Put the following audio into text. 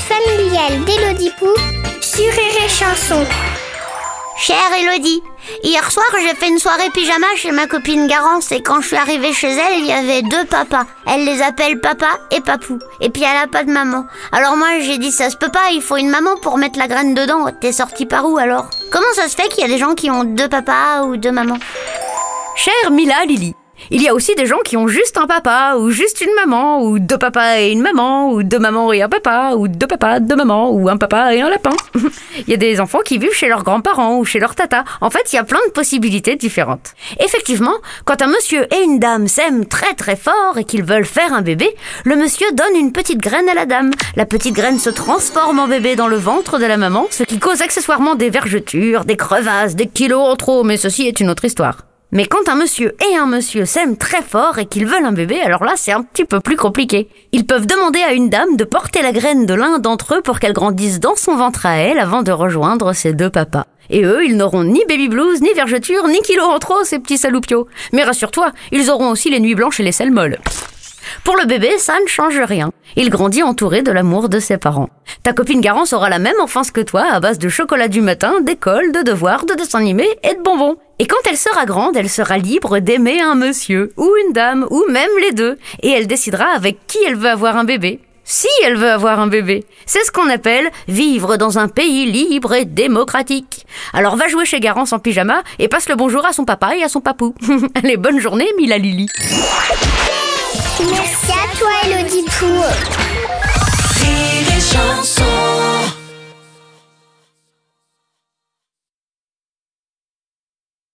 familiale d'Élodie Pou sur Rire et Chanson. Chère Élodie, hier soir j'ai fait une soirée pyjama chez ma copine Garance et quand je suis arrivée chez elle, il y avait 2 papas. Elle les appelle papa et papou. Et puis elle a pas de maman. Alors moi j'ai dit ça se peut pas, il faut une maman pour mettre la graine dedans. T'es sortie par où alors? Comment ça se fait qu'il y a des gens qui ont 2 papas ou 2 mamans? Chère Mila Lily, il y a aussi des gens qui ont juste un papa, ou juste une maman, ou 2 papas et une maman, ou 2 mamans et un papa, ou 2 papas, 2 mamans, ou un papa et un lapin. Il y a des enfants qui vivent chez leurs grands-parents ou chez leur tata. En fait, il y a plein de possibilités différentes. Effectivement, quand un monsieur et une dame s'aiment très très fort et qu'ils veulent faire un bébé, le monsieur donne une petite graine à la dame. La petite graine se transforme en bébé dans le ventre de la maman, ce qui cause accessoirement des vergetures, des crevasses, des kilos en trop, mais ceci est une autre histoire. Mais quand un monsieur et un monsieur s'aiment très fort et qu'ils veulent un bébé, alors là c'est un petit peu plus compliqué. Ils peuvent demander à une dame de porter la graine de l'un d'entre eux pour qu'elle grandisse dans son ventre à elle avant de rejoindre ses 2 papas. Et eux, ils n'auront ni baby blues, ni vergetures, ni kilos en trop, ces petits saloupios. Mais rassure-toi, ils auront aussi les nuits blanches et les selles molles. Pour le bébé, ça ne change rien. Il grandit entouré de l'amour de ses parents. Ta copine Garance aura la même enfance que toi, à base de chocolat du matin, d'école, de devoirs, de dessins animés et de bonbons. Et quand elle sera grande, elle sera libre d'aimer un monsieur, ou une dame, ou même les 2. Et elle décidera avec qui elle veut avoir un bébé. Si elle veut avoir un bébé. C'est ce qu'on appelle vivre dans un pays libre et démocratique. Alors va jouer chez Garance en pyjama et passe le bonjour à son papa et à son papou. Allez, bonne journée, Mila Lily. Merci à toi, Élodie Pou. Rire et Chanson.